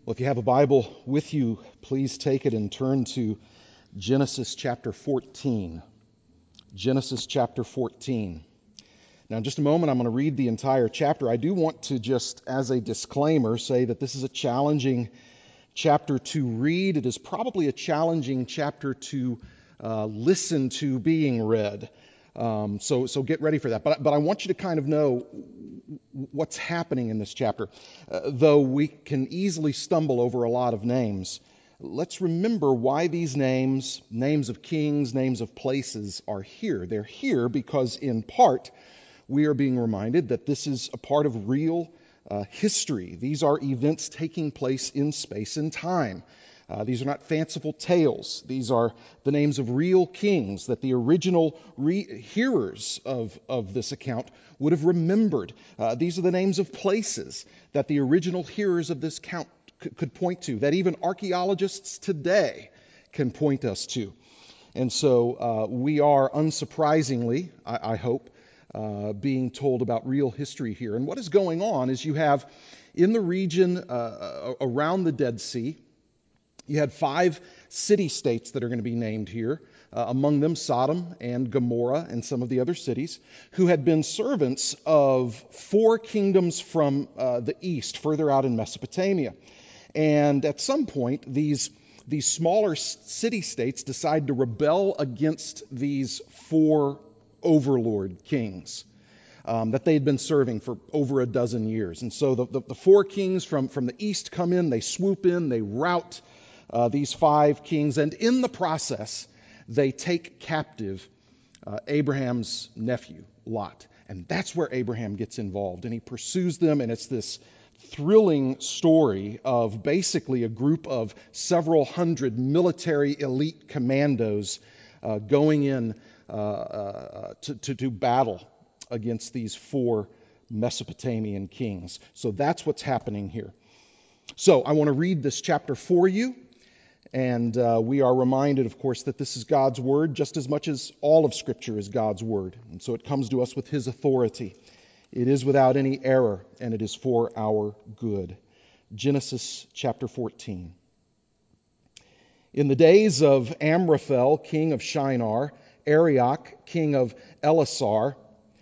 Well, if you have a Bible with you, please take it and turn to Genesis chapter 14. Genesis chapter 14. Now, in just a moment, I'm going to read the entire chapter. I do want to just, as a disclaimer, say that this is a challenging chapter to read. It is probably a challenging chapter to listen to being read. So get ready for that. But I want you to kind of know what's happening in this chapter. Though we can easily stumble over a lot of names, let's remember why these names of kings, names of places, are here. They're here because, in part, we are being reminded that this is a part of real history. These are events taking place in space and time. These are not fanciful tales. These are the names of real kings that the original hearers of this account would have remembered. These are the names of places that the original hearers of this account could point to, that even archaeologists today can point us to. And so we are, unsurprisingly, I hope, being told about real history here. And what is going on is you have, in the region around the Dead Sea, you had 5 city-states that are going to be named here, among them Sodom and Gomorrah and some of the other cities, who had been servants of 4 kingdoms from the east, further out in Mesopotamia. And at some point, these smaller city-states decide to rebel against these 4 overlord kings that they had been serving for over a dozen years. And so the 4 kings from the east come in, they swoop in, they rout these 5 kings, and in the process, they take captive Abraham's nephew, Lot. And that's where Abraham gets involved, and he pursues them, and it's this thrilling story of basically a group of several hundred military elite commandos going in to do battle against these 4 Mesopotamian kings. So that's what's happening here. So I want to read this chapter for you. And we are reminded, of course, that this is God's Word just as much as all of Scripture is God's Word. And so it comes to us with His authority. It is without any error, and it is for our good. Genesis chapter 14. In the days of Amraphel, king of Shinar, Arioch, king of Elasar,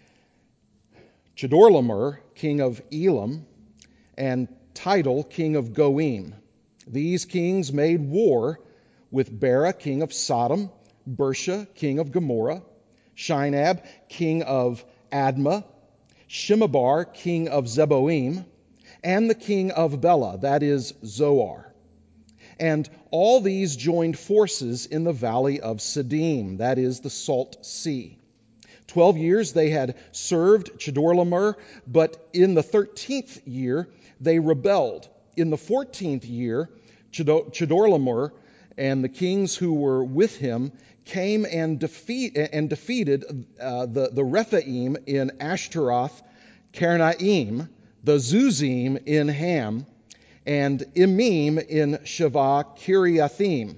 Chedorlaomer, king of Elam, and Tidal, king of Goim. These kings made war with Bera, king of Sodom, Bersha, king of Gomorrah, Shinab, king of Admah, Shemebar, king of Zeboim, and the king of Bela, that is Zoar. And all these joined forces in the valley of Siddim, that is the Salt Sea. 12 years they had served Chedorlaomer, but in the 13th year they rebelled. In the 14th year, Chedorlaomer and the kings who were with him came and defeated the Rephaim in Ashtaroth, Karnaim, the Zuzim in Ham, and Emim in Shavah Kiriathim,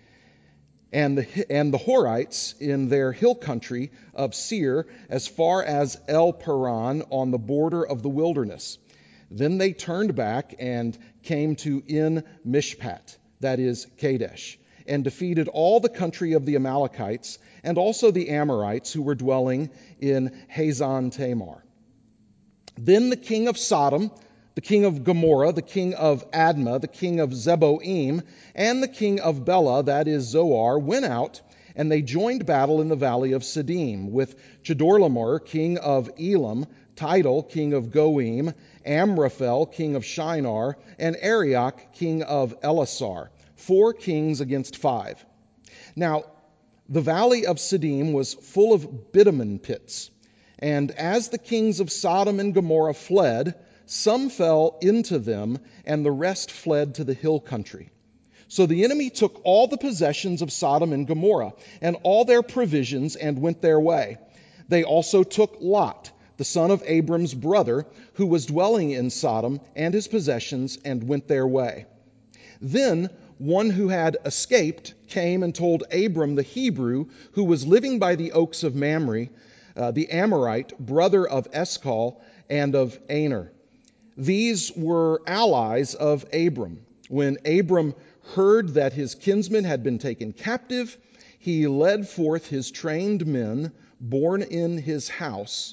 and the Horites in their hill country of Seir, as far as El Paran on the border of the wilderness. Then they turned back and came to En Mishpat, that is Kadesh, and defeated all the country of the Amalekites and also the Amorites who were dwelling in Hazan Tamar. Then the king of Sodom, the king of Gomorrah, the king of Admah, the king of Zeboim, and the king of Bela, that is Zoar, went out, and they joined battle in the valley of Siddim with Chedorlaomer, king of Elam, Tidal, king of Goim, Amraphel, king of Shinar, and Arioch, king of Elasar, 4 kings against 5. Now, the valley of Siddim was full of bitumen pits, and as the kings of Sodom and Gomorrah fled, some fell into them, and the rest fled to the hill country. So the enemy took all the possessions of Sodom and Gomorrah, and all their provisions, and went their way. They also took Lot, the son of Abram's brother, who was dwelling in Sodom, and his possessions, and went their way. Then one who had escaped came and told Abram the Hebrew, who was living by the oaks of Mamre, the Amorite, brother of Eshcol and of Aner. These were allies of Abram. When Abram heard that his kinsmen had been taken captive, he led forth his trained men, born in his house,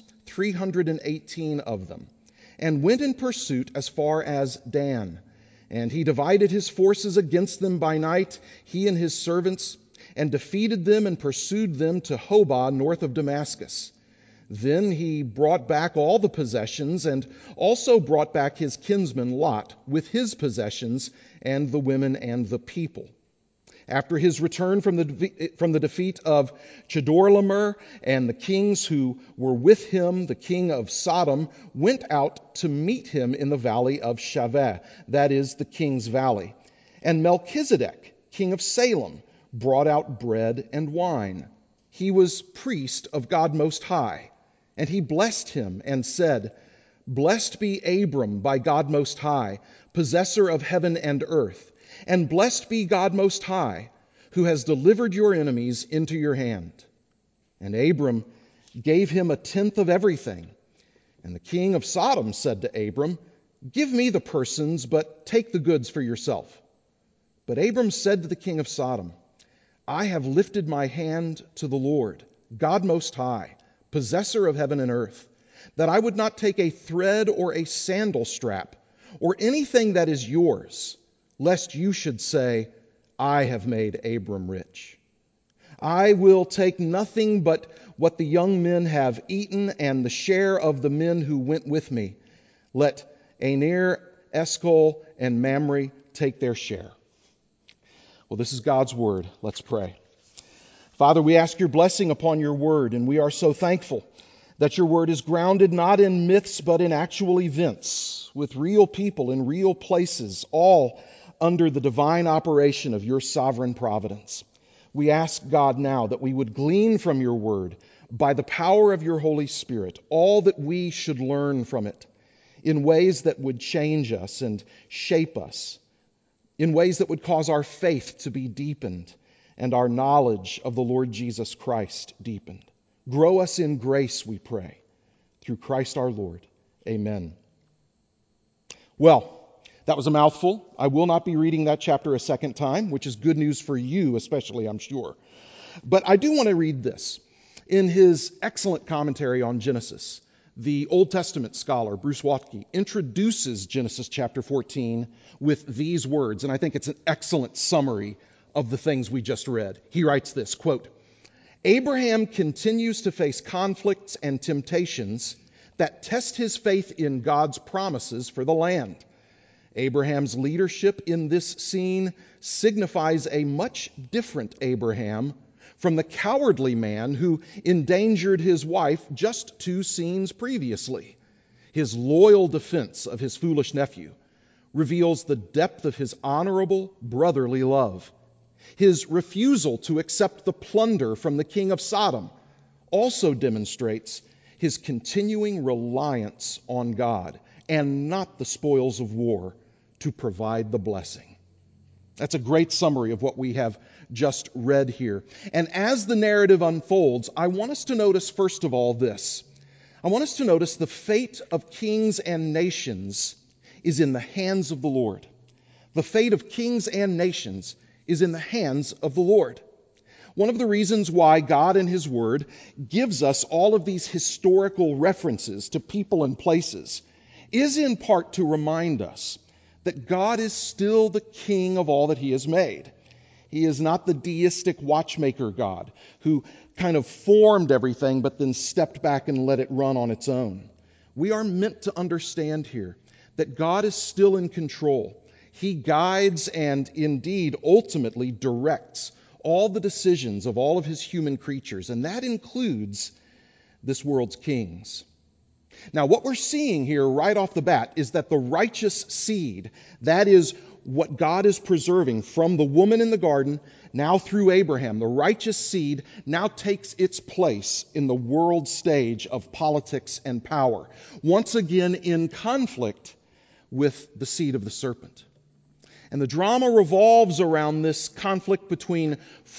318 of them, and went in pursuit as far as Dan. And he divided his forces against them by night, he and his servants, and defeated them and pursued them to Hobah, north of Damascus. Then he brought back all the possessions, and also brought back his kinsman Lot with his possessions, and the women and the people. After his return from the defeat of Chedorlaomer, and the kings who were with him, the king of Sodom, went out to meet him in the valley of Shaveh, that is, the king's valley. And Melchizedek, king of Salem, brought out bread and wine. He was priest of God Most High. And he blessed him and said, Blessed be Abram by God Most High, possessor of heaven and earth. And blessed be God Most High, who has delivered your enemies into your hand. And Abram gave him a tenth of everything. And the king of Sodom said to Abram, Give me the persons, but take the goods for yourself. But Abram said to the king of Sodom, I have lifted my hand to the Lord, God Most High, possessor of heaven and earth, that I would not take a thread or a sandal strap, or anything that is yours, lest you should say, I have made Abram rich. I will take nothing but what the young men have eaten, and the share of the men who went with me. Let Aner, Eshcol, and Mamre take their share. Well, this is God's word. Let's pray. Father, we ask your blessing upon your word, and we are so thankful that your word is grounded not in myths but in actual events, with real people in real places, all under the divine operation of your sovereign providence. We ask, God, now that we would glean from your word, by the power of your Holy Spirit, all that we should learn from it in ways that would change us and shape us, in ways that would cause our faith to be deepened and our knowledge of the Lord Jesus Christ deepened. Grow us in grace, we pray, through Christ our Lord. Amen. Well, that was a mouthful. I will not be reading that chapter a second time, which is good news for you, especially, I'm sure. But I do want to read this. In his excellent commentary on Genesis, the Old Testament scholar, Bruce Waltke, introduces Genesis chapter 14 with these words, and I think it's an excellent summary of the things we just read. He writes this, quote, Abraham continues to face conflicts and temptations that test his faith in God's promises for the land. Abraham's leadership in this scene signifies a much different Abraham from the cowardly man who endangered his wife just 2 scenes previously. His loyal defense of his foolish nephew reveals the depth of his honorable brotherly love. His refusal to accept the plunder from the king of Sodom also demonstrates his continuing reliance on God and not the spoils of war to provide the blessing. That's a great summary of what we have just read here. And as the narrative unfolds, I want us to notice, first of all, this. I want us to notice the fate of kings and nations is in the hands of the Lord. The fate of kings and nations is in the hands of the Lord. One of the reasons why God in His Word gives us all of these historical references to people and places is in part to remind us that God is still the king of all that He has made. He is not the deistic watchmaker God who kind of formed everything but then stepped back and let it run on its own. We are meant to understand here that God is still in control. He guides and indeed ultimately directs all the decisions of all of His human creatures, and that includes this world's kings. Now, what we're seeing here right off the bat is that the righteous seed, that is what God is preserving from the woman in the garden, now through Abraham, the righteous seed now takes its place in the world stage of politics and power, once again in conflict with the seed of the serpent. And the drama revolves around this conflict between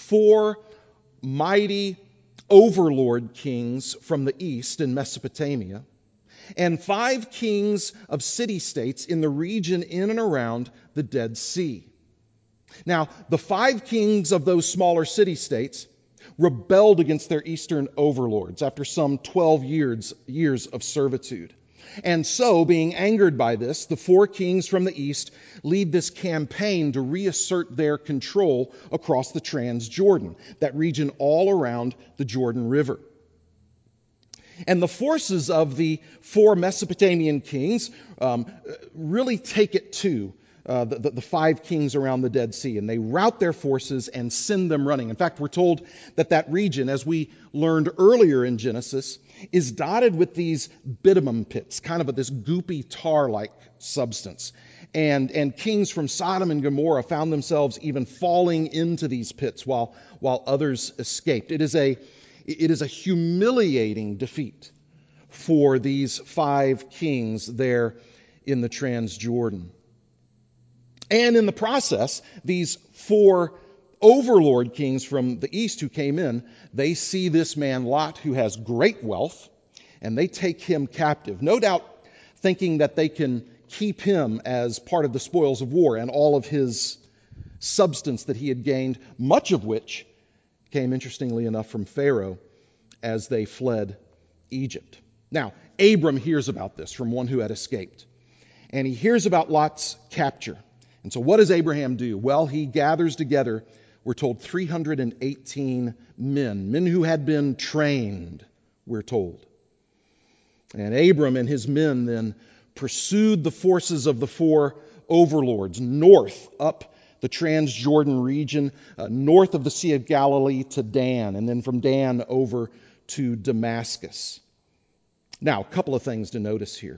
4 mighty overlord kings from the east in Mesopotamia and 5 kings of city-states in the region in and around the Dead Sea. Now, the 5 kings of those smaller city-states rebelled against their eastern overlords after some 12 years of servitude. And so, being angered by this, the 4 kings from the east lead this campaign to reassert their control across the Transjordan, that region all around the Jordan River. And the forces of the 4 Mesopotamian kings really take it to the 5 kings around the Dead Sea, and they rout their forces and send them running. In fact, we're told that that region, as we learned earlier in Genesis, is dotted with these bitumen pits, kind of this goopy tar-like substance. And kings from Sodom and Gomorrah found themselves even falling into these pits while others escaped. It is a humiliating defeat for these 5 kings there in the Transjordan. And in the process, these 4 overlord kings from the east who came in, they see this man Lot, who has great wealth, and they take him captive, no doubt thinking that they can keep him as part of the spoils of war and all of his substance that he had gained, much of which came, interestingly enough, from Pharaoh as they fled Egypt. Now, Abram hears about this from one who had escaped, and he hears about Lot's capture. And so what does Abraham do? Well, he gathers together, we're told, 318 men who had been trained, we're told. And Abram and his men then pursued the forces of the 4 overlords north up the Transjordan region, north of the Sea of Galilee to Dan, and then from Dan over to Damascus. Now, a couple of things to notice here.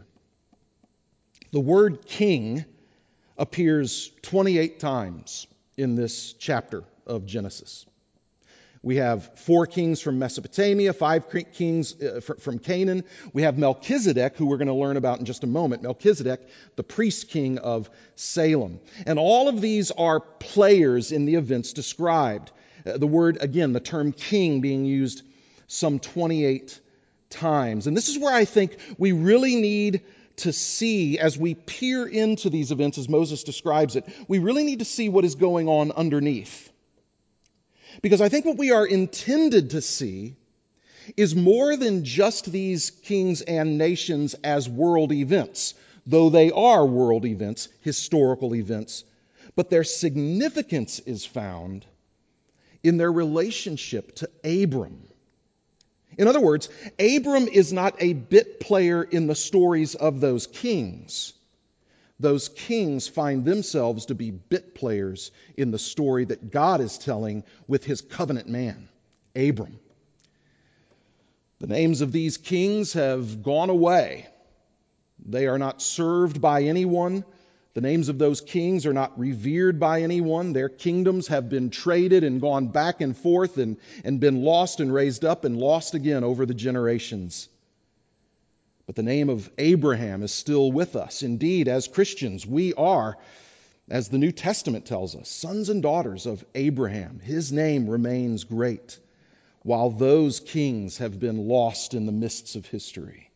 The word king appears 28 times in this chapter of Genesis. We have 4 kings from Mesopotamia, 5 kings from Canaan. We have Melchizedek, who we're going to learn about in just a moment. Melchizedek, the priest king of Salem. And all of these are players in the events described. The word, again, the term king being used some 28 times. And this is where I think we really need to see, as we peer into these events as Moses describes it, we really need to see what is going on underneath. Because I think what we are intended to see is more than just these kings and nations as world events, though they are world events, historical events, but their significance is found in their relationship to Abram. In other words, Abram is not a bit player in the stories of those kings. Those kings find themselves to be bit players in the story that God is telling with his covenant man, Abram. The names of these kings have gone away. They are not served by anyone. The names of those kings are not revered by anyone. Their kingdoms have been traded and gone back and forth and been lost and raised up and lost again over the generations. But the name of Abraham is still with us. Indeed, as Christians, we are, as the New Testament tells us, sons and daughters of Abraham. His name remains great, while those kings have been lost in the mists of history.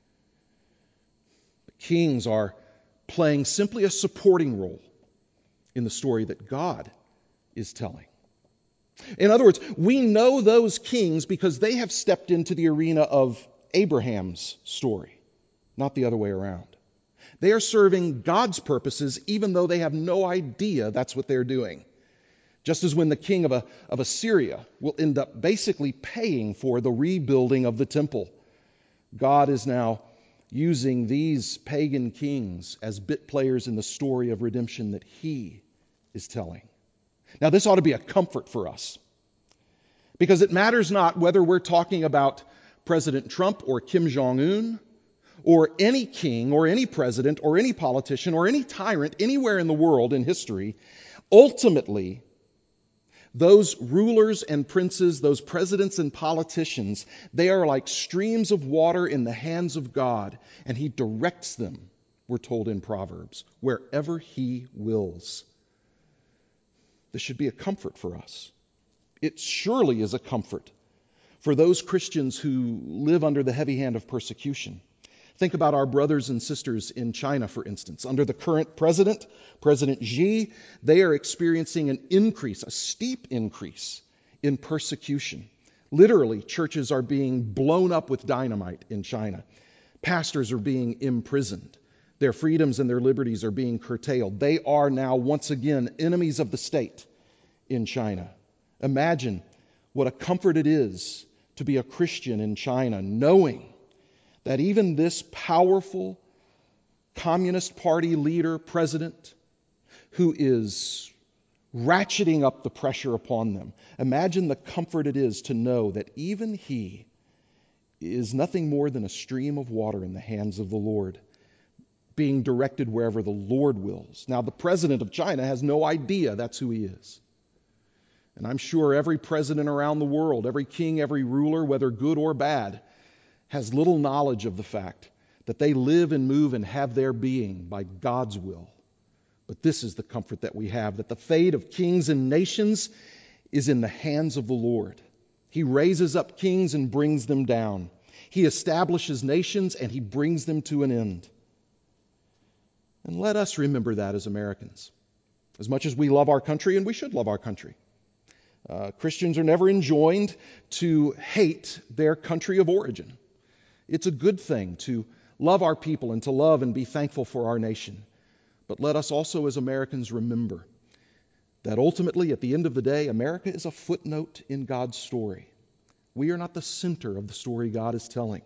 The kings are playing simply a supporting role in the story that God is telling. In other words, we know those kings because they have stepped into the arena of Abraham's story, not the other way around. They are serving God's purposes even though they have no idea that's what they're doing. Just as when the king of Assyria will end up basically paying for the rebuilding of the temple, God is now using these pagan kings as bit players in the story of redemption that he is telling. Now, this ought to be a comfort for us, because it matters not whether we're talking about President Trump or Kim Jong-un or any king or any president or any politician or any tyrant anywhere in the world in history. Ultimately, those rulers and princes, those presidents and politicians, they are like streams of water in the hands of God, and he directs them, we're told in Proverbs, wherever he wills. This should be a comfort for us. It surely is a comfort for those Christians who live under the heavy hand of persecution, Think about our brothers and sisters in China, for instance. Under the current president, President Xi, they are experiencing an increase, a steep increase in persecution. Literally, churches are being blown up with dynamite in China. Pastors are being imprisoned. Their freedoms and their liberties are being curtailed. They are now once again enemies of the state in China. Imagine what a comfort it is to be a Christian in China, knowing that even this powerful Communist Party leader, president, who is ratcheting up the pressure upon them, imagine the comfort it is to know that even he is nothing more than a stream of water in the hands of the Lord, being directed wherever the Lord wills. Now, the president of China has no idea that's who he is. And I'm sure every president around the world, every king, every ruler, whether good or bad, has little knowledge of the fact that they live and move and have their being by God's will. But this is the comfort that we have, that the fate of kings and nations is in the hands of the Lord. He raises up kings and brings them down. He establishes nations and he brings them to an end. And let us remember that as Americans. As much as we love our country, and we should love our country, Christians are never enjoined to hate their country of origin. It's a good thing to love our people and to love and be thankful for our nation. But let us also as Americans remember that ultimately, at the end of the day, America is a footnote in God's story. We are not the center of the story God is telling.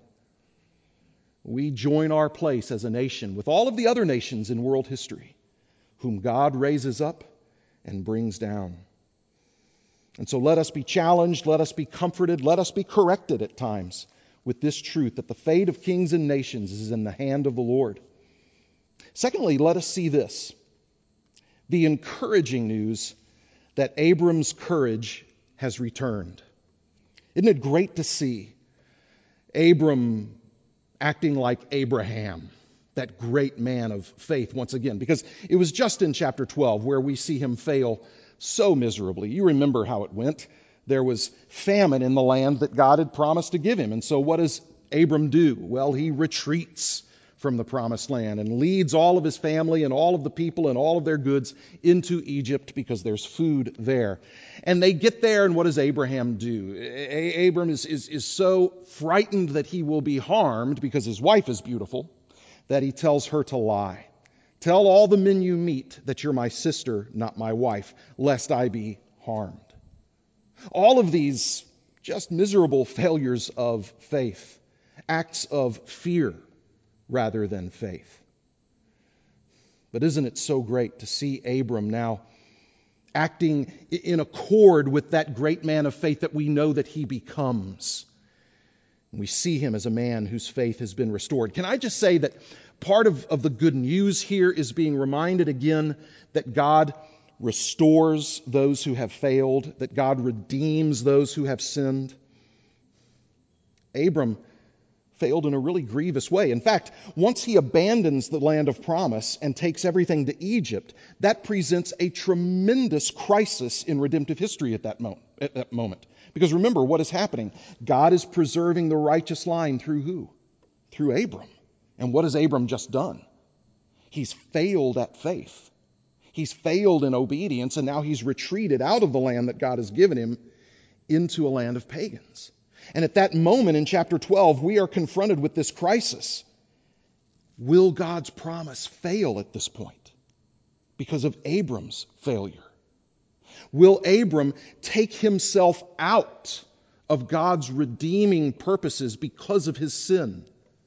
We join our place as a nation with all of the other nations in world history, whom God raises up and brings down. And so let us be challenged, let us be comforted, let us be corrected at times with this truth that the fate of kings and nations is in the hand of the Lord. Secondly, let us see this, the encouraging news that Abram's courage has returned. Isn't it great to see Abram acting like Abraham, that great man of faith once again? Because it was just in chapter 12 where we see him fail so miserably. You remember how it went. There was famine in the land that God had promised to give him. And so what does Abram do? Well, he retreats from the promised land and leads all of his family and all of the people and all of their goods into Egypt because there's food there. And they get there, and what does Abraham do? Abram is so frightened that he will be harmed because his wife is beautiful that he tells her to lie. Tell all the men you meet that you're my sister, not my wife, lest I be harmed. All of these just miserable failures of faith, acts of fear rather than faith. But isn't it so great to see Abram now acting in accord with that great man of faith that we know that he becomes? We see him as a man whose faith has been restored. Can I just say that part of the good news here is being reminded again that God restores those who have failed, that God redeems those who have sinned. Abram failed in a really grievous way. In fact, once he abandons the land of promise and takes everything to Egypt, that presents a tremendous crisis in redemptive history at that moment. Because remember what is happening. God is preserving the righteous line through who? Through Abram. And what has Abram just done? He's failed at faith. He's failed in obedience, and now he's retreated out of the land that God has given him into a land of pagans. And at that moment in chapter 12, we are confronted with this crisis. Will God's promise fail at this point because of Abram's failure? Will Abram take himself out of God's redeeming purposes because of his sin?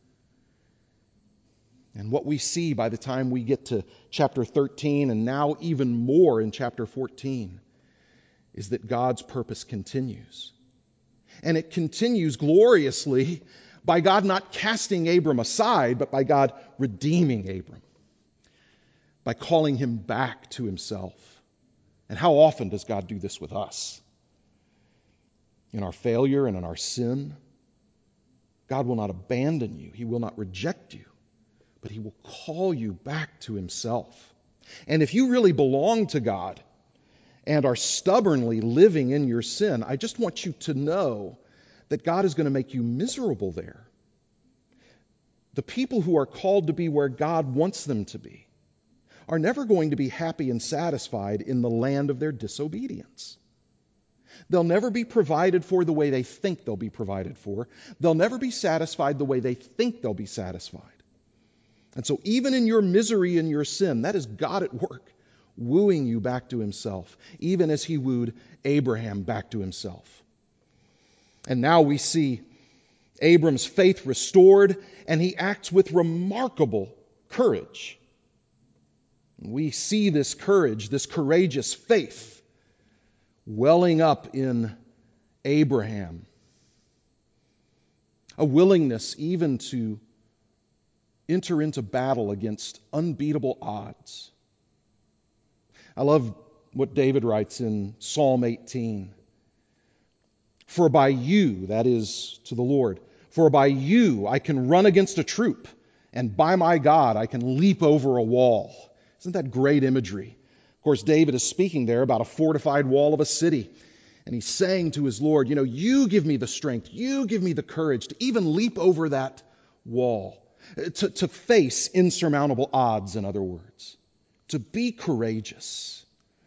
And what we see by the time we get to chapter 13 and now even more in chapter 14 is that God's purpose continues. And it continues gloriously by God not casting Abram aside, but by God redeeming Abram, by calling him back to himself. And how often does God do this with us? In our failure and in our sin, God will not abandon you. He will not reject you. But he will call you back to himself. And if you really belong to God and are stubbornly living in your sin, I just want you to know that God is going to make you miserable there. the people who are called to be where God wants them to be, are never going to be happy and satisfied in the land of their disobedience. They'll never be provided for the way they think they'll be provided for. They'll never be satisfied the way they think they'll be satisfied. And so even in your misery and your sin, that is God at work, wooing you back to himself, even as he wooed Abraham back to himself. And now we see Abram's faith restored, and he acts with remarkable courage. We see this courage, this courageous faith, welling up in Abraham. A willingness even to enter into battle against unbeatable odds. I love what David writes in Psalm 18. For by you, that is to the Lord, for by you I can run against a troop, and by my God I can leap over a wall. Isn't that great imagery? Of course, David is speaking there about a fortified wall of a city. And he's saying to his Lord, you give me the strength, you give me the courage to even leap over that wall, to face insurmountable odds, in other words, to be courageous.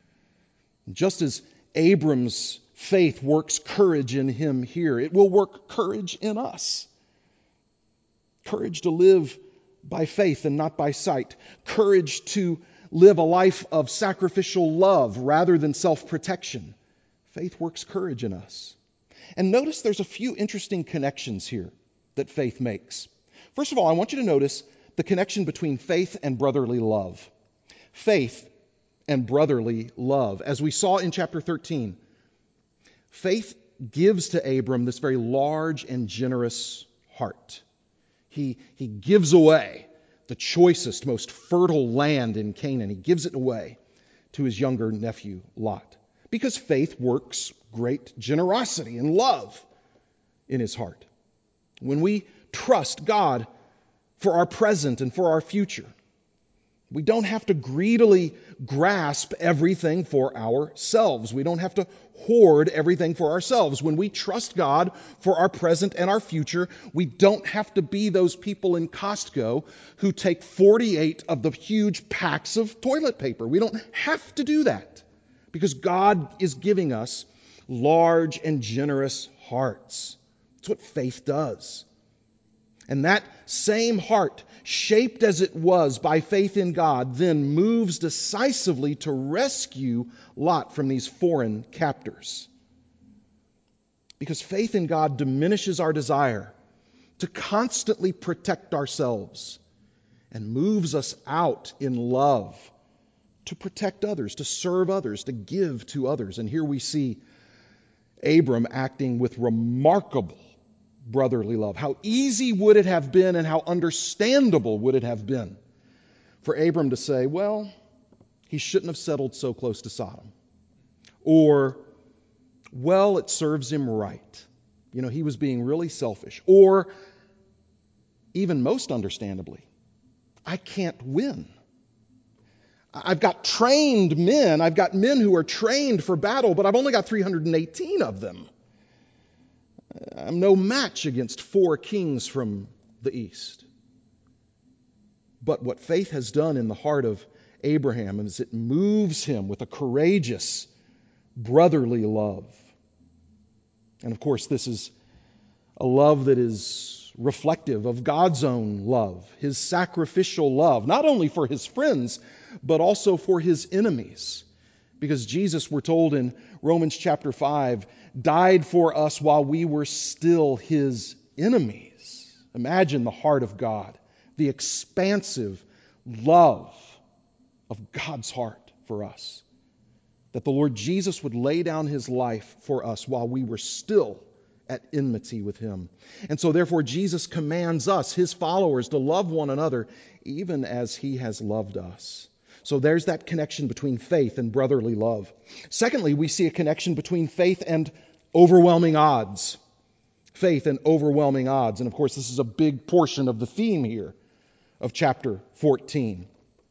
Just as Abram's faith works courage in him here, it will work courage in us. Courage to live by faith and not by sight. Courage to live a life of sacrificial love rather than self-protection. Faith works courage in us. And notice there's a few interesting connections here that faith makes. First of all, I want you to notice the connection between faith and brotherly love. Faith and brotherly love. As we saw in chapter 13, faith gives to Abram this very large and generous heart. He gives away the choicest, most fertile land in Canaan. He gives it away to his younger nephew, Lot. Because faith works great generosity and love in his heart. When we trust God for our present and for our future, we don't have to greedily grasp everything for ourselves. We don't have to hoard everything for ourselves. When we trust God for our present and our future, we don't have to be those people in Costco who take 48 of the huge packs of toilet paper. We don't have to do that because God is giving us large and generous hearts. That's what faith does. And that same heart, shaped as it was by faith in God, then moves decisively to rescue Lot from these foreign captors. Because faith in God diminishes our desire to constantly protect ourselves and moves us out in love to protect others, to serve others, to give to others. And here we see Abram acting with remarkable brotherly love. How easy would it have been and how understandable would it have been for Abram to say, well, he shouldn't have settled so close to Sodom. Or, well, it serves him right. He was being really selfish. Or, even most understandably, I can't win. I've got trained men. I've got men who are trained for battle, but I've only got 318 of them. I'm no match against 4 kings from the east. But what faith has done in the heart of Abraham is it moves him with a courageous, brotherly love. And of course, this is a love that is reflective of God's own love, his sacrificial love, not only for his friends, but also for his enemies. Because Jesus, we're told in Romans chapter 5, died for us while we were still his enemies. Imagine the heart of God, the expansive love of God's heart for us. That the Lord Jesus would lay down his life for us while we were still at enmity with him. And so therefore Jesus commands us, his followers, to love one another even as he has loved us. So there's that connection between faith and brotherly love. Secondly, we see a connection between faith and overwhelming odds. Faith and overwhelming odds. And of course, this is a big portion of the theme here of chapter 14.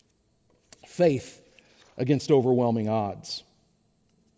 Faith against overwhelming odds.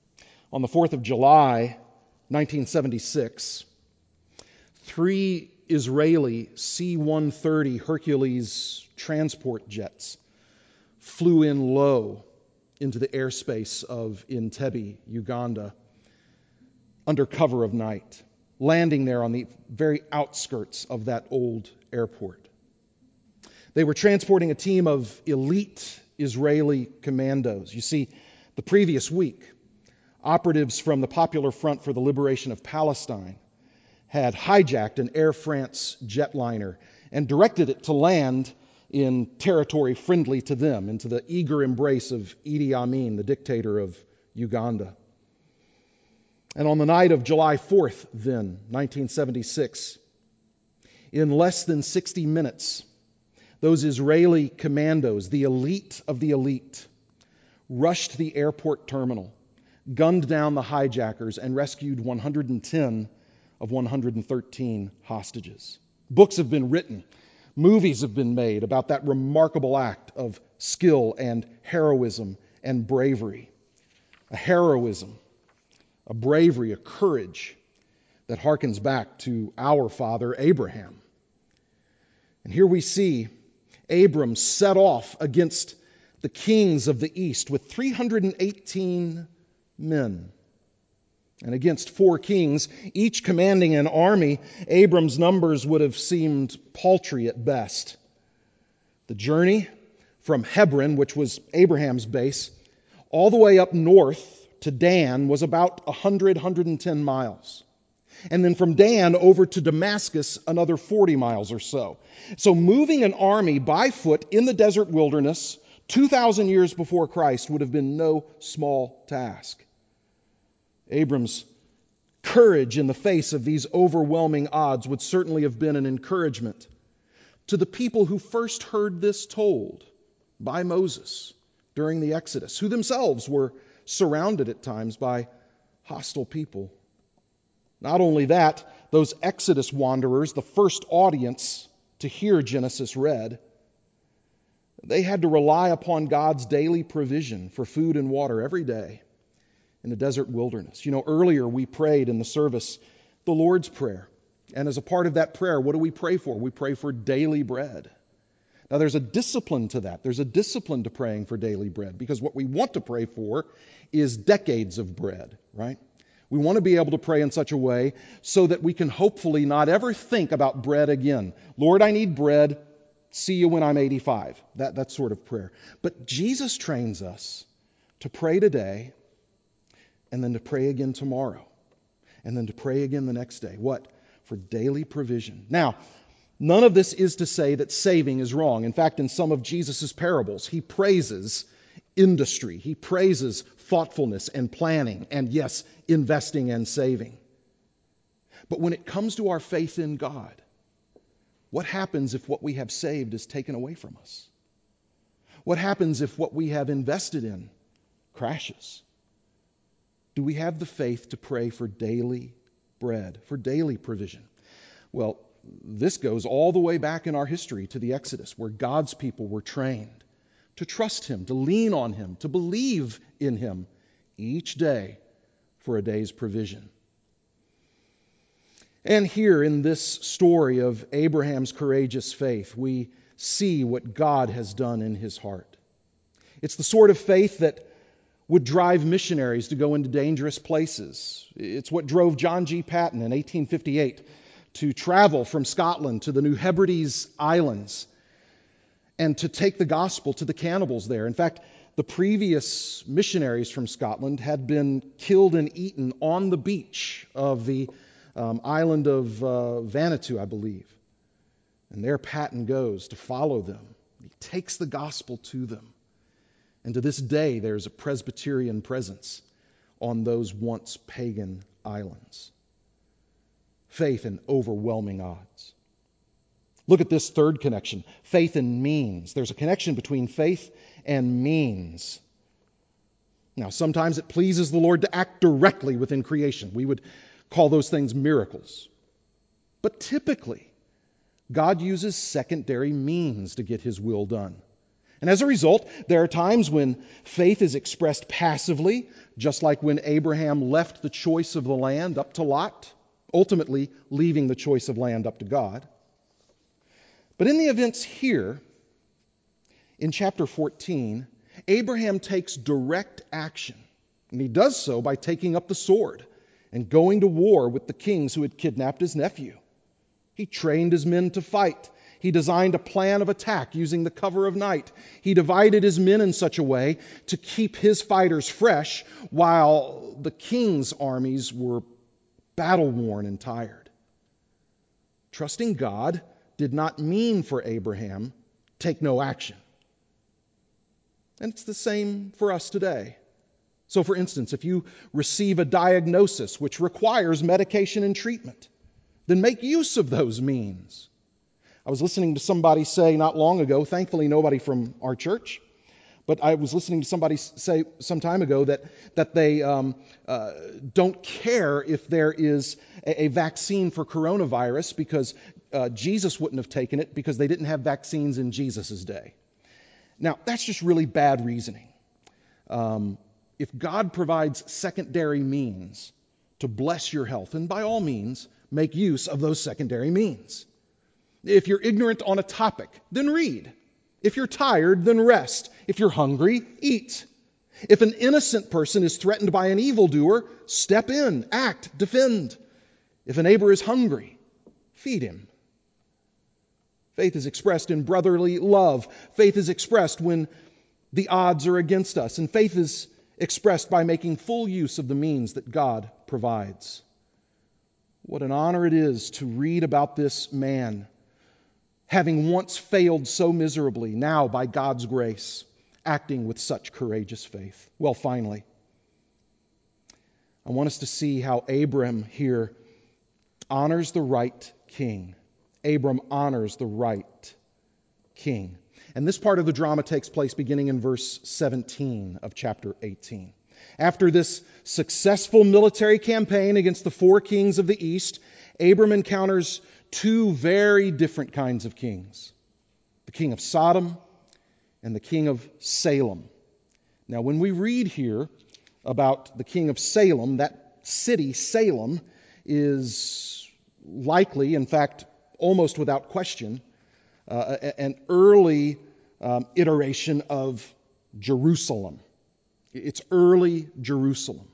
On the 4th of July, 1976, 3 Israeli C-130 Hercules transport jets flew in low into the airspace of Entebbe, Uganda, under cover of night, landing there on the very outskirts of that old airport. They were transporting a team of elite Israeli commandos. You see, the previous week, operatives from the Popular Front for the Liberation of Palestine had hijacked an Air France jetliner and directed it to land in territory friendly to them, into the eager embrace of Idi Amin, the dictator of Uganda. And on the night of July 4th, then, 1976, in less than 60 minutes, those Israeli commandos, the elite of the elite, rushed the airport terminal, gunned down the hijackers, and rescued 110 of 113 hostages. Books have been written, movies have been made about that remarkable act of skill and heroism and bravery. A heroism, a bravery, a courage that harkens back to our father Abraham. And here we see Abram set off against the kings of the east with 318 men. And against 4 kings, each commanding an army, Abram's numbers would have seemed paltry at best. The journey from Hebron, which was Abraham's base, all the way up north to Dan was about 110 miles. And then from Dan over to Damascus, another 40 miles or so. So moving an army by foot in the desert wilderness 2,000 years before Christ would have been no small task. Abram's courage in the face of these overwhelming odds would certainly have been an encouragement to the people who first heard this told by Moses during the Exodus, who themselves were surrounded at times by hostile people. Not only that, those Exodus wanderers, the first audience to hear Genesis read, they had to rely upon God's daily provision for food and water every day in the desert wilderness. You know, earlier we prayed in the service the Lord's Prayer. And as a part of that prayer, what do we pray for? We pray for daily bread. Now, there's a discipline to that. There's a discipline to praying for daily bread, because what we want to pray for is decades of bread, right? We want to be able to pray in such a way so that we can hopefully not ever think about bread again. Lord, I need bread. See you when I'm 85. That sort of prayer. But Jesus trains us to pray today and then to pray again tomorrow and then to pray again the next day. What? For daily provision. Now, none of this is to say that saving is wrong. In fact, in some of Jesus' parables, he praises industry. He praises thoughtfulness and planning and, yes, investing and saving. But when it comes to our faith in God, what happens if what we have saved is taken away from us? What happens if what we have invested in crashes? Do we have the faith to pray for daily bread, for daily provision? Well, this goes all the way back in our history to the Exodus, where God's people were trained to trust Him, to lean on Him, to believe in Him each day for a day's provision. And here in this story of Abraham's courageous faith, we see what God has done in his heart. It's the sort of faith that would drive missionaries to go into dangerous places. It's what drove John G. Paton in 1858 to travel from Scotland to the New Hebrides Islands and to take the gospel to the cannibals there. In fact, the previous missionaries from Scotland had been killed and eaten on the beach of the island of Vanuatu, I believe. And there Paton goes to follow them. He takes the gospel to them. And to this day, there's a Presbyterian presence on those once pagan islands. Faith in overwhelming odds. Look at this third connection, faith and means. There's a connection between faith and means. Now, sometimes it pleases the Lord to act directly within creation. We would call those things miracles. But typically, God uses secondary means to get His will done. And as a result, there are times when faith is expressed passively, just like when Abraham left the choice of the land up to Lot, ultimately leaving the choice of land up to God. But in the events here, in chapter 14, Abraham takes direct action, and he does so by taking up the sword and going to war with the kings who had kidnapped his nephew. He trained his men to fight. He designed a plan of attack using the cover of night. He divided his men in such a way to keep his fighters fresh while the king's armies were battle-worn and tired. Trusting God did not mean for Abraham, take no action. And it's the same for us today. So, for instance, if you receive a diagnosis which requires medication and treatment, then make use of those means. I was listening to somebody say not long ago, thankfully nobody from our church, but I was listening to somebody say some time ago that they don't care if there is a vaccine for coronavirus because Jesus wouldn't have taken it because they didn't have vaccines in Jesus' day. Now, that's just really bad reasoning. If God provides secondary means to bless your health, then by all means, make use of those secondary means. If you're ignorant on a topic, then read. If you're tired, then rest. If you're hungry, eat. If an innocent person is threatened by an evildoer, step in, act, defend. If a neighbor is hungry, feed him. Faith is expressed in brotherly love. Faith is expressed when the odds are against us. And faith is expressed by making full use of the means that God provides. What an honor it is to read about this man, having once failed so miserably, now by God's grace, acting with such courageous faith. Well, finally, I want us to see how Abram here honors the right king. Abram honors the right king. And this part of the drama takes place beginning in verse 17 of chapter 18. After this successful military campaign against the four kings of the east, Abram encounters two very different kinds of kings, the king of Sodom and the king of Salem. Now, when we read here about the king of Salem, that city, Salem, is likely, in fact, almost without question, an early iteration of Jerusalem. It's early Jerusalem.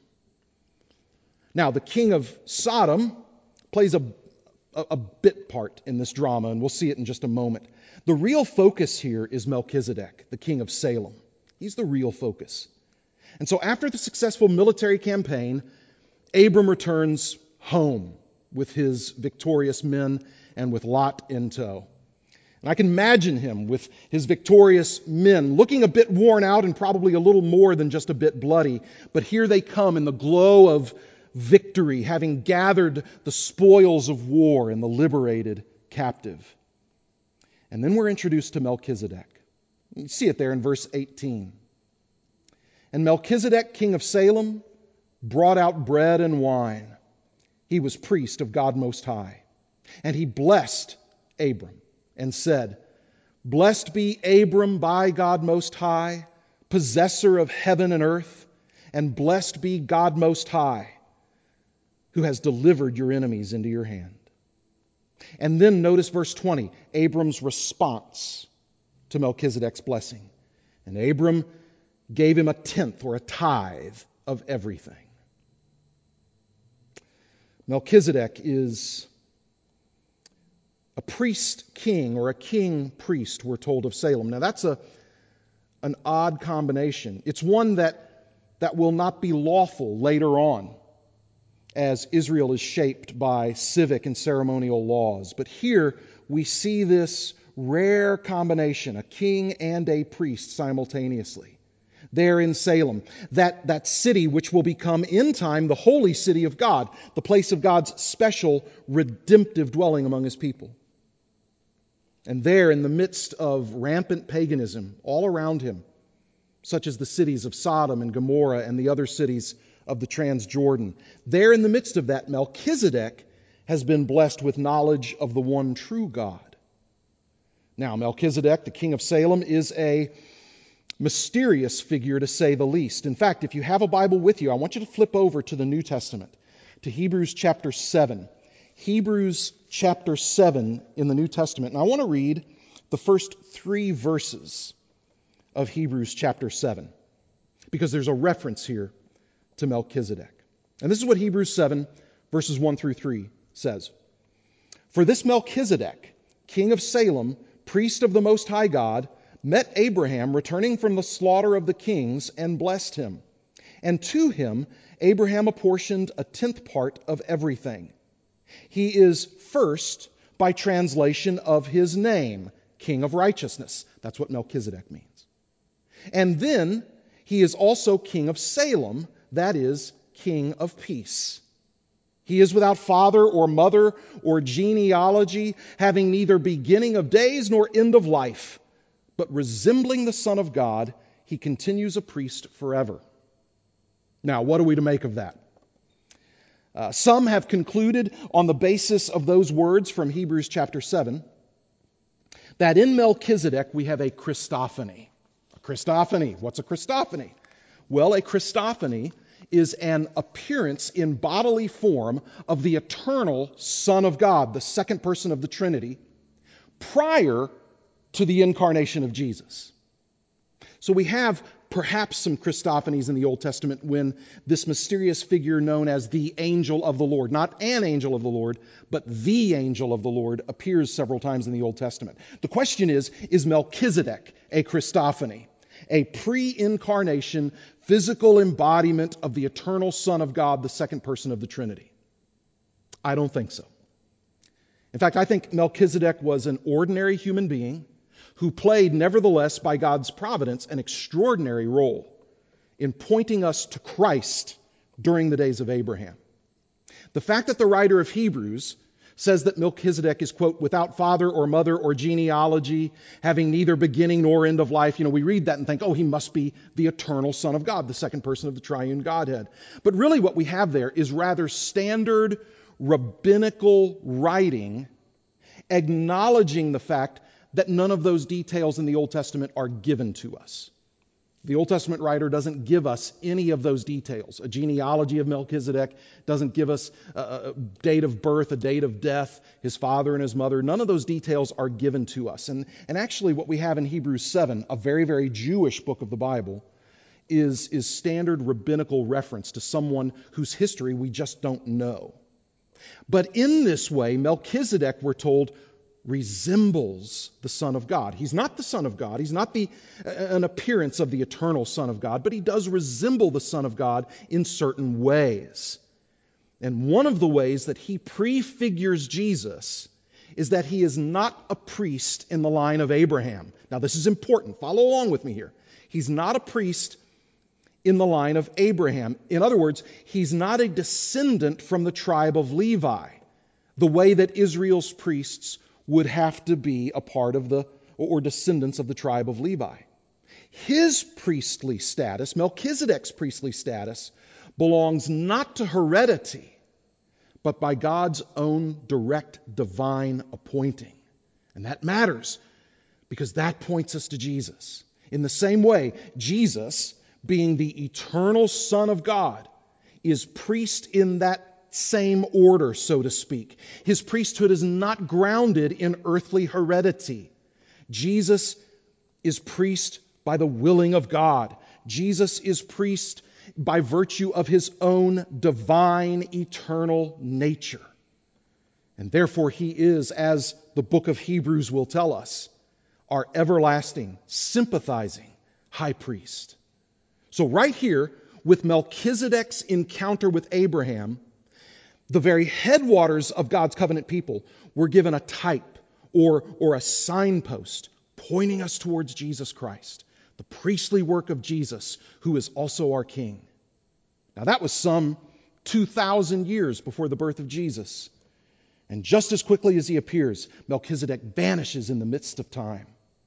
Now, the king of Sodom plays a bit part in this drama, and we'll see it in just a moment. The real focus here is Melchizedek, the king of Salem. He's the real focus. And so after the successful military campaign, Abram returns home with his victorious men and with Lot in tow. And I can imagine him with his victorious men, looking a bit worn out and probably a little more than just a bit bloody. But here they come in the glow of victory, having gathered the spoils of war and the liberated captive. And then we're introduced to Melchizedek. You see it there in verse 18. And Melchizedek, king of Salem, brought out bread and wine. He was priest of God Most High. And he blessed Abram and said, Blessed be Abram by God Most High, possessor of heaven and earth, and blessed be God Most High, who has delivered your enemies into your hand. And then notice verse 20, Abram's response to Melchizedek's blessing. And Abram gave him a tenth or a tithe of everything. Melchizedek is a priest king or a king priest, we're told, of Salem. Now that's an odd combination. It's one that will not be lawful later on as Israel is shaped by civic and ceremonial laws. But here we see this rare combination, a king and a priest simultaneously. There in Salem, that city which will become in time the holy city of God, the place of God's special redemptive dwelling among his people. And there in the midst of rampant paganism all around him, such as the cities of Sodom and Gomorrah and the other cities of the Transjordan, there in the midst of that, Melchizedek has been blessed with knowledge of the one true God. Now, Melchizedek, the king of Salem, is a mysterious figure to say the least. In fact, if you have a Bible with you, I want you to flip over to the New Testament, to Hebrews chapter 7. Hebrews chapter 7 in the New Testament. And I want to read the first 3 verses of Hebrews chapter 7, because there's a reference here to Melchizedek. And this is what Hebrews 7, verses 1 through 3 says. For this Melchizedek, king of Salem, priest of the Most High God, met Abraham returning from the slaughter of the kings and blessed him. And to him Abraham apportioned a 10th part of everything. He is first, by translation, of his name, King of Righteousness. That's what Melchizedek means. And then he is also King of Salem, that is, King of Peace. He is without father or mother or genealogy, having neither beginning of days nor end of life, but resembling the Son of God, he continues a priest forever. Now, what are we to make of that? Some have concluded on the basis of those words from Hebrews chapter 7 that in Melchizedek we have a Christophany. A Christophany. What's a Christophany? Well, a Christophany is an appearance in bodily form of the eternal Son of God, the second person of the Trinity, prior to the incarnation of Jesus. So we have perhaps some Christophanies in the Old Testament when this mysterious figure known as the angel of the Lord, not an angel of the Lord, but the angel of the Lord, appears several times in the Old Testament. The question is Melchizedek a Christophany, a pre-incarnation physical embodiment of the eternal Son of God, the second person of the Trinity? I don't think so. In fact, I think Melchizedek was an ordinary human being who played, nevertheless, by God's providence, an extraordinary role in pointing us to Christ during the days of Abraham. The fact that the writer of Hebrews says that Melchizedek is, quote, without father or mother or genealogy, having neither beginning nor end of life, we read that and think, oh, he must be the eternal Son of God, the second person of the triune Godhead. But really what we have there is rather standard rabbinical writing acknowledging the fact that none of those details in the Old Testament are given to us. The Old Testament writer doesn't give us any of those details. A genealogy of Melchizedek doesn't give us a date of birth, a date of death, his father and his mother. None of those details are given to us. And actually what we have in Hebrews 7, a very, very Jewish book of the Bible, is standard rabbinical reference to someone whose history we just don't know. But in this way, Melchizedek, we're told, resembles the Son of God. He's not the Son of God. He's not an appearance of the eternal Son of God, but he does resemble the Son of God in certain ways. And one of the ways that he prefigures Jesus is that he is not a priest in the line of Abraham. Now, this is important. Follow along with me here. He's not a priest in the line of Abraham. In other words, he's not a descendant from the tribe of Levi, the way that Israel's priests would have to be a part of or descendants of the tribe of Levi. His priestly status, Melchizedek's priestly status, belongs not to heredity, but by God's own direct divine appointing. And that matters because that points us to Jesus. In the same way, Jesus, being the eternal Son of God, is priest in that same order, so to speak. His priesthood is not grounded in earthly heredity. Jesus is priest by the willing of God. Jesus is priest by virtue of his own divine, eternal nature. And therefore he is, as the book of Hebrews will tell us, our everlasting, sympathizing high priest. So right here, with Melchizedek's encounter with Abraham, the very headwaters of God's covenant people were given a type or a signpost pointing us towards Jesus Christ, the priestly work of Jesus, who is also our King. Now that was some 2,000 years before the birth of Jesus. And just as quickly as he appears, Melchizedek vanishes in the midst of time.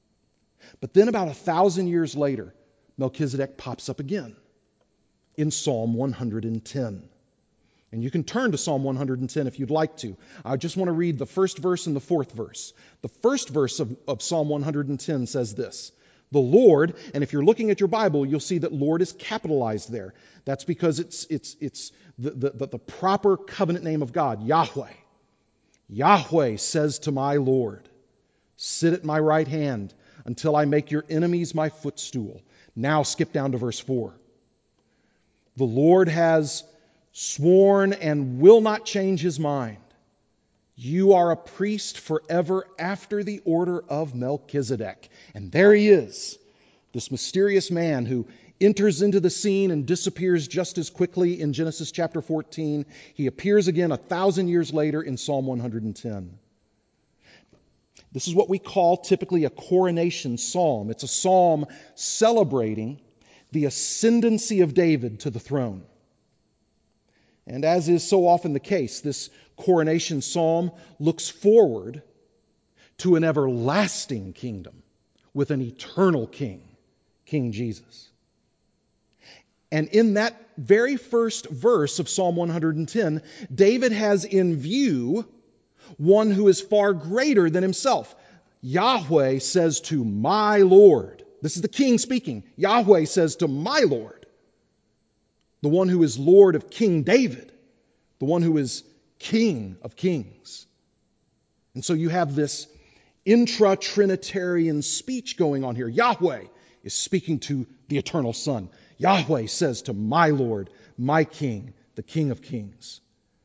But then about 1,000 years later, Melchizedek pops up again in Psalm 110. And you can turn to Psalm 110 if you'd like to. I just want to read the first verse and the fourth verse. The first verse of Psalm 110 says this: the Lord, and if you're looking at your Bible, you'll see that Lord is capitalized there. That's because it's the proper covenant name of God, Yahweh. Yahweh says to my Lord, sit at my right hand until I make your enemies my footstool. Now skip down to verse 4. The Lord has sworn and will not change his mind. You are a priest forever after the order of Melchizedek. And there he is, this mysterious man who enters into the scene and disappears just as quickly in Genesis chapter 14. He appears again 1,000 years later in Psalm 110. This is what we call typically a coronation psalm. It's a psalm celebrating the ascendancy of David to the throne. And as is so often the case, this coronation psalm looks forward to an everlasting kingdom with an eternal king, King Jesus. And in that very first verse of Psalm 110, David has in view one who is far greater than himself. Yahweh says to my Lord. This is the king speaking. Yahweh says to my Lord, the one who is Lord of King David, the one who is King of kings. And so you have this intra-Trinitarian speech going on here. Yahweh is speaking to the eternal Son. Yahweh says to my Lord, my King, the King of kings,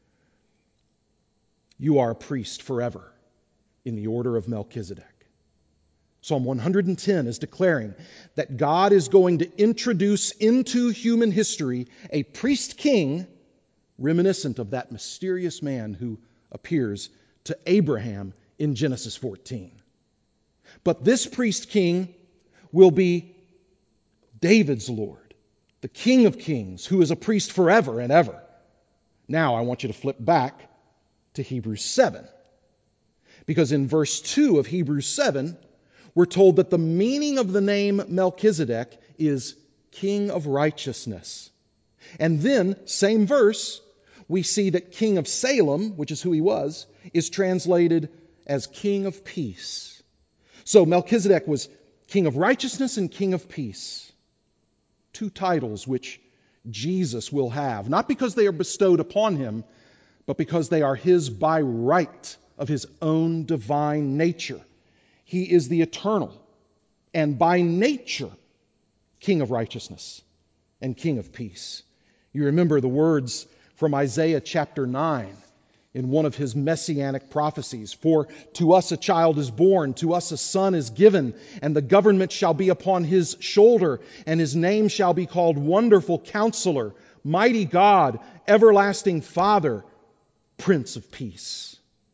you are a priest forever in the order of Melchizedek. Psalm 110 is declaring that God is going to introduce into human history a priest king reminiscent of that mysterious man who appears to Abraham in Genesis 14. But this priest king will be David's Lord, the King of kings, who is a priest forever and ever. Now I want you to flip back to Hebrews 7. Because in verse 2 of Hebrews 7, we're told that the meaning of the name Melchizedek is King of righteousness. And then, same verse, we see that King of Salem, which is who he was, is translated as King of peace. So Melchizedek was King of righteousness and King of peace. Two titles which Jesus will have, not because they are bestowed upon him, but because they are his by right of his own divine nature. He is the eternal and by nature King of righteousness and King of peace. You remember the words from Isaiah chapter 9 in one of his messianic prophecies. For to us a child is born, to us a son is given, and the government shall be upon his shoulder, and his name shall be called Wonderful Counselor, Mighty God, Everlasting Father, Prince of Peace.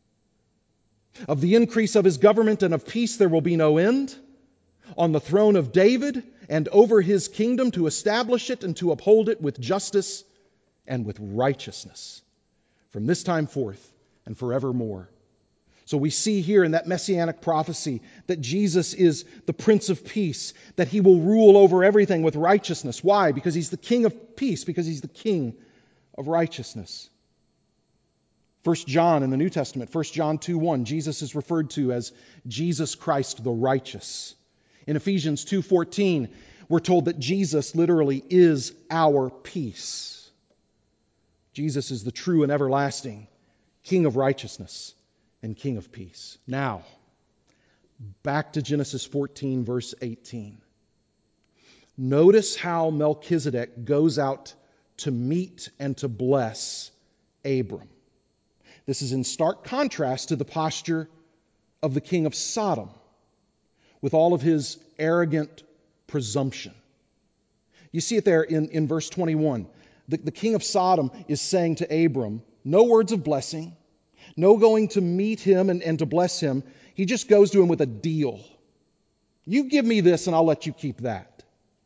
Of the increase of his government and of peace there will be no end, on the throne of David and over his kingdom, to establish it and to uphold it with justice and with righteousness from this time forth and forevermore. So we see here in that messianic prophecy that Jesus is the Prince of Peace, that he will rule over everything with righteousness. Why? Because he's the King of peace, because he's the King of righteousness. 1 John in the New Testament, 1 John 2:1, Jesus is referred to as Jesus Christ the righteous. In Ephesians 2:14, we're told that Jesus literally is our peace. Jesus is the true and everlasting King of righteousness and King of peace. Now, back to Genesis 14, verse 18. Notice how Melchizedek goes out to meet and to bless Abram. This is in stark contrast to the posture of the king of Sodom, with all of his arrogant presumption. You see it there in verse 21. The king of Sodom is saying to Abram, no words of blessing, no going to meet him and to bless him. He just goes to him with a deal. You give me this and I'll let you keep that.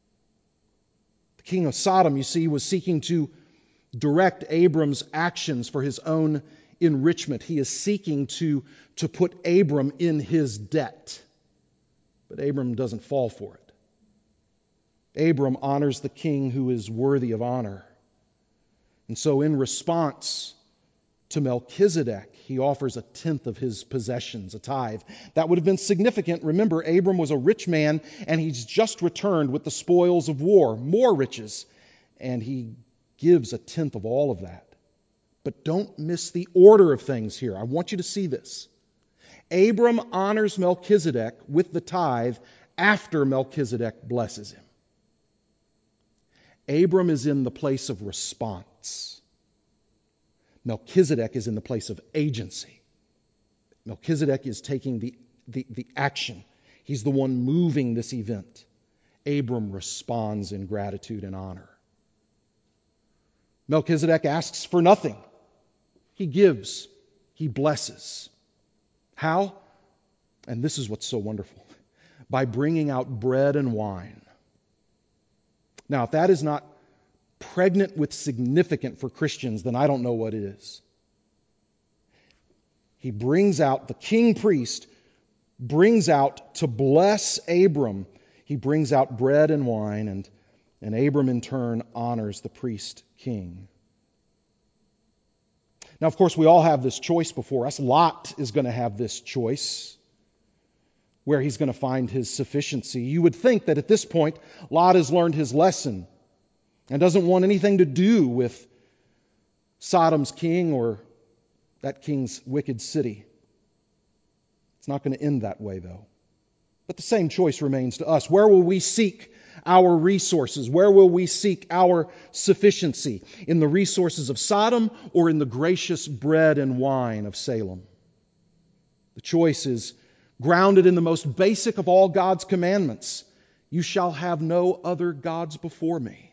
The king of Sodom, you see, was seeking to direct Abram's actions for his own enrichment. He is seeking to put Abram in his debt. But Abram doesn't fall for it. Abram honors the king who is worthy of honor. And so in response to Melchizedek, he offers a tenth of his possessions, a tithe. That would have been significant. Remember, Abram was a rich man, and he's just returned with the spoils of war, more riches. And he gives a tenth of all of that. But don't miss the order of things here. I want you to see this. Abram honors Melchizedek with the tithe after Melchizedek blesses him. Abram is in the place of response. Melchizedek is in the place of agency. Melchizedek is taking the action. He's the one moving this event. Abram responds in gratitude and honor. Melchizedek asks for nothing. He gives. He blesses. How? And this is what's so wonderful. By bringing out bread and wine. Now, if that is not pregnant with significance for Christians, then I don't know what is. He brings out, the king priest brings out to bless Abram. He brings out bread and wine, and Abram in turn honors the priest king. Now, of course, we all have this choice before us. Lot is going to have this choice where he's going to find his sufficiency. You would think that at this point, Lot has learned his lesson and doesn't want anything to do with Sodom's king or that king's wicked city. It's not going to end that way, though. But the same choice remains to us. Where will we seek our resources? Where will we seek our sufficiency? In the resources of Sodom or in the gracious bread and wine of Salem? The choice is grounded in the most basic of all God's commandments. You shall have no other gods before me.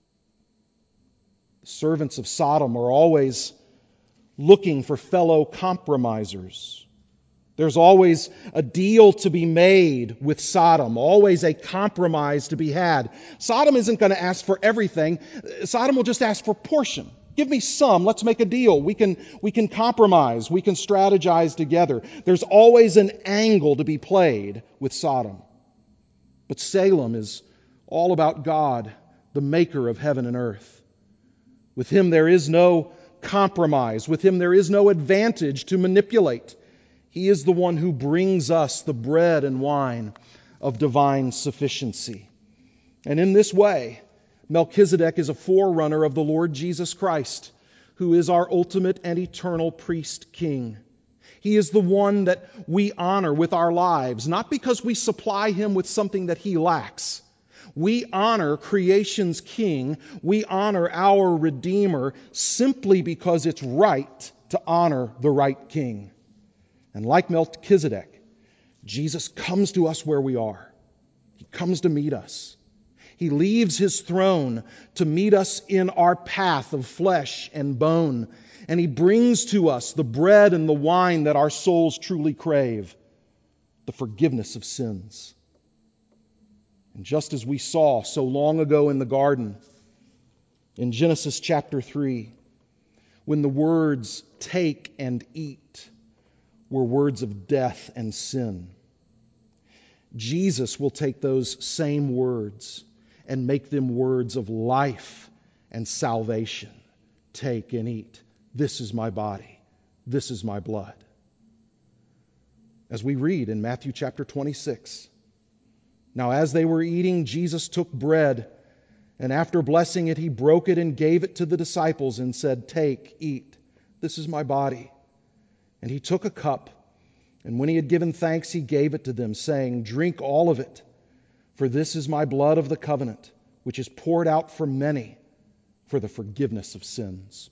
The servants of Sodom are always looking for fellow compromisers. There's always a deal to be made with Sodom, always a compromise to be had. Sodom isn't going to ask for everything. Sodom will just ask for portion. Give me some. Let's make a deal. We can compromise. We can strategize together. There's always an angle to be played with Sodom. But Salem is all about God, the maker of heaven and earth. With Him there is no compromise. With Him there is no advantage to manipulate. He is the one who brings us the bread and wine of divine sufficiency. And in this way, Melchizedek is a forerunner of the Lord Jesus Christ, who is our ultimate and eternal priest king. He is the one that we honor with our lives, not because we supply Him with something that He lacks. We honor creation's king. We honor our Redeemer simply because it's right to honor the right king. And like Melchizedek, Jesus comes to us where we are. He comes to meet us. He leaves His throne to meet us in our path of flesh and bone. And He brings to us the bread and the wine that our souls truly crave, the forgiveness of sins. And just as we saw so long ago in the garden, in Genesis chapter 3, when the words "take and eat" were words of death and sin, Jesus will take those same words and make them words of life and salvation. Take and eat. This is my body. This is my blood. As we read in Matthew chapter 26, now as they were eating, Jesus took bread, and after blessing it, He broke it and gave it to the disciples and said, "Take, eat. This is my body." And He took a cup, and when He had given thanks, He gave it to them, saying, "Drink all of it, for this is my blood of the covenant, which is poured out for many for the forgiveness of sins."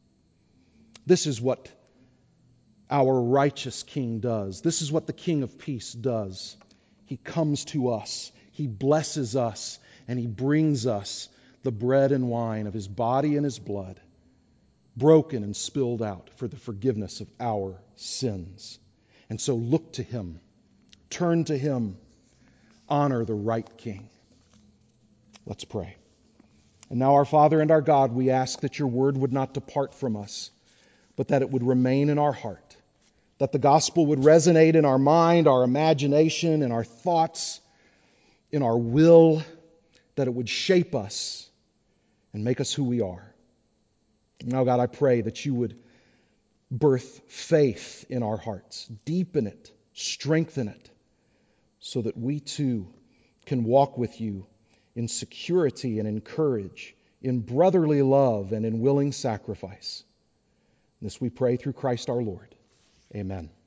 This is what our righteous King does. This is what the King of Peace does. He comes to us, He blesses us, and He brings us the bread and wine of His body and His blood, broken and spilled out for the forgiveness of our sins. And so look to Him, turn to Him, honor the right King. Let's pray. And now, our Father and our God, we ask that Your word would not depart from us, but that it would remain in our heart, that the gospel would resonate in our mind, our imagination, in our thoughts, in our will, that it would shape us and make us who we are. Now, God, I pray that You would birth faith in our hearts, deepen it, strengthen it, so that we too can walk with You in security and in courage, in brotherly love and in willing sacrifice. This we pray through Christ our Lord. Amen.